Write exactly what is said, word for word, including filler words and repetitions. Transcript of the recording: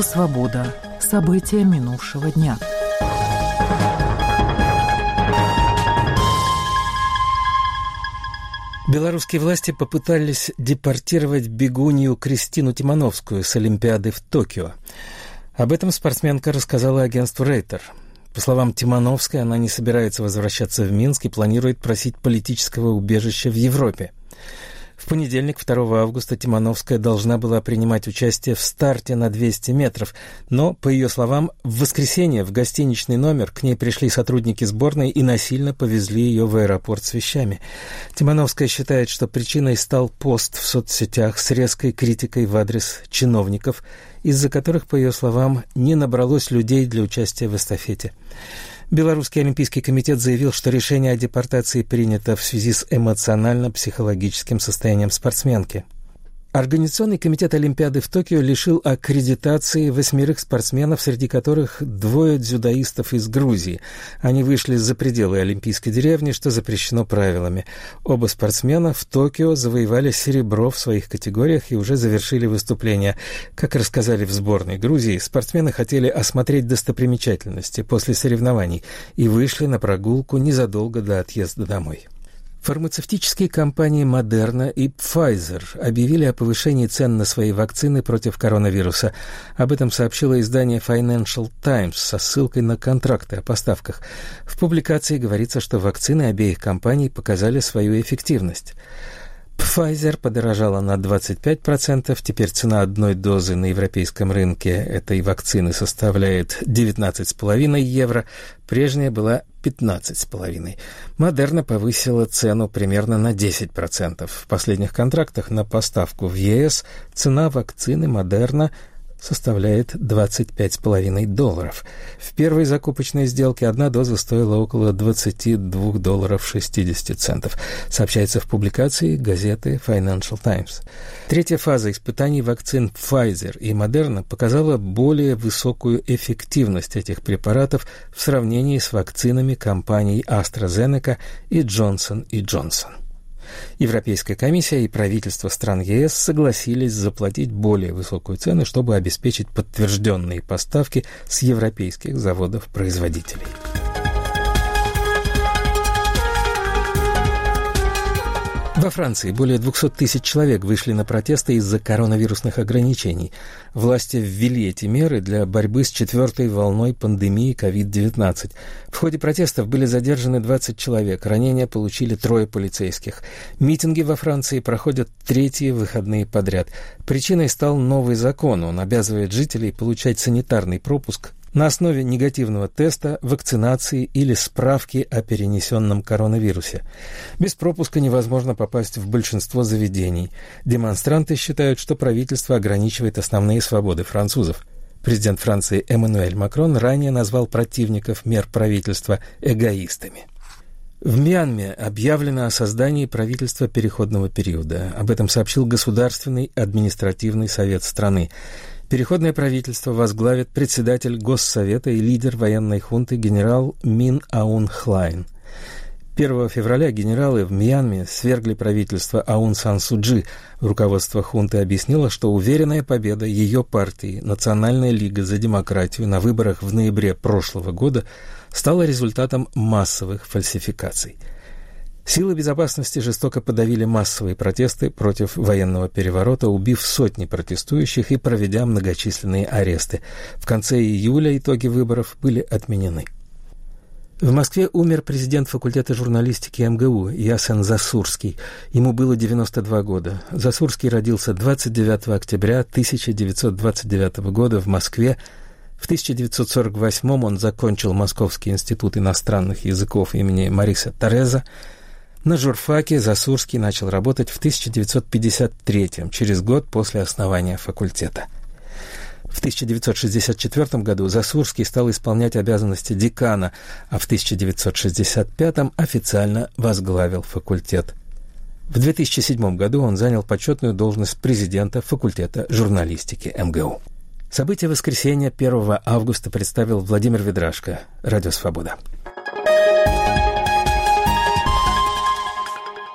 «Свобода». События минувшего дня. Белорусские власти попытались депортировать бегунью Кристину Тимановскую с Олимпиады в Токио. Об этом спортсменка рассказала агентству Рейтер. По словам Тимановской, она не собирается возвращаться в Минск и планирует просить политического убежища в Европе. В понедельник, второго августа, Тимановская должна была принимать участие в старте на двести метров, но, по ее словам, в воскресенье в гостиничный номер к ней пришли сотрудники сборной и насильно повезли ее в аэропорт с вещами. Тимановская считает, что причиной стал пост в соцсетях с резкой критикой в адрес чиновников, из-за которых, по ее словам, не набралось людей для участия в эстафете. Белорусский олимпийский комитет заявил, что решение о депортации принято в связи с эмоционально-психологическим состоянием спортсменки. Организационный комитет Олимпиады в Токио лишил аккредитации восьмерых спортсменов, среди которых двое дзюдоистов из Грузии. Они вышли за пределы Олимпийской деревни, что запрещено правилами. Оба спортсмена в Токио завоевали серебро в своих категориях и уже завершили выступления. Как рассказали в сборной Грузии, спортсмены хотели осмотреть достопримечательности после соревнований и вышли на прогулку незадолго до отъезда домой. Фармацевтические компании Moderna и Pfizer объявили о повышении цен на свои вакцины против коронавируса. Об этом сообщило издание Financial Times со ссылкой на контракты о поставках. В публикации говорится, что вакцины обеих компаний показали свою эффективность. Pfizer подорожала на двадцать пять процентов, теперь цена одной дозы на европейском рынке этой вакцины составляет девятнадцать целых пять десятых евро, прежняя была пятнадцать целых пять десятых. Moderna повысила цену примерно на десять процентов. В последних контрактах на поставку в ЕС цена вакцины Moderna составляет двадцать пять целых пять десятых долларов. В первой закупочной сделке одна доза стоила около двадцать два долларов шестьдесят центов, сообщается в публикации газеты Financial Times. Третья фаза испытаний вакцин Pfizer и Moderna показала более высокую эффективность этих препаратов в сравнении с вакцинами компаний AstraZeneca и Johnson энд Johnson. Европейская комиссия и правительства стран ЕС согласились заплатить более высокую цену, чтобы обеспечить подтвержденные поставки с европейских заводов-производителей. Во Франции более двухсот тысяч человек вышли на протесты из-за коронавирусных ограничений. Власти ввели эти меры для борьбы с четвертой волной пандемии ковид девятнадцать. В ходе протестов были задержаны двадцать человек, ранения получили трое полицейских. Митинги во Франции проходят третьи выходные подряд. Причиной стал новый закон. Он обязывает жителей получать санитарный пропуск на основе негативного теста, вакцинации или справки о перенесенном коронавирусе. Без пропуска невозможно попасть в большинство заведений. Демонстранты считают, что правительство ограничивает основные свободы французов. Президент Франции Эммануэль Макрон ранее назвал противников мер правительства эгоистами. В Мьянме объявлено о создании правительства переходного периода. Об этом сообщил Государственный административный совет страны. Переходное правительство возглавит председатель Госсовета и лидер военной хунты генерал Мин Аун Хлайн. первого февраля генералы в Мьянме свергли правительство Аун Сан Су Чжи. Руководство хунты объяснило, что уверенная победа ее партии «Национальная лига за демократию» на выборах в ноябре прошлого года стала результатом массовых фальсификаций. Силы безопасности жестоко подавили массовые протесты против военного переворота, убив сотни протестующих и проведя многочисленные аресты. В конце июля итоги выборов были отменены. В Москве умер президент факультета журналистики МГУ Ясен Засурский. Ему было девяносто два года. Засурский родился двадцать девятого октября тысяча девятьсот двадцать девятого года в Москве. В тысяча девятьсот сорок восьмом он закончил Московский институт иностранных языков имени Мариса Тореза. На журфаке Засурский начал работать в тысяча девятьсот пятьдесят третьем, через год после основания факультета. В тысяча девятьсот шестьдесят четвёртом году Засурский стал исполнять обязанности декана, а в тысяча девятьсот шестьдесят пятом официально возглавил факультет. В две тысячи седьмом году он занял почетную должность президента факультета журналистики МГУ. События воскресенья первого августа представил Владимир Ведрашко. Радио «Свобода».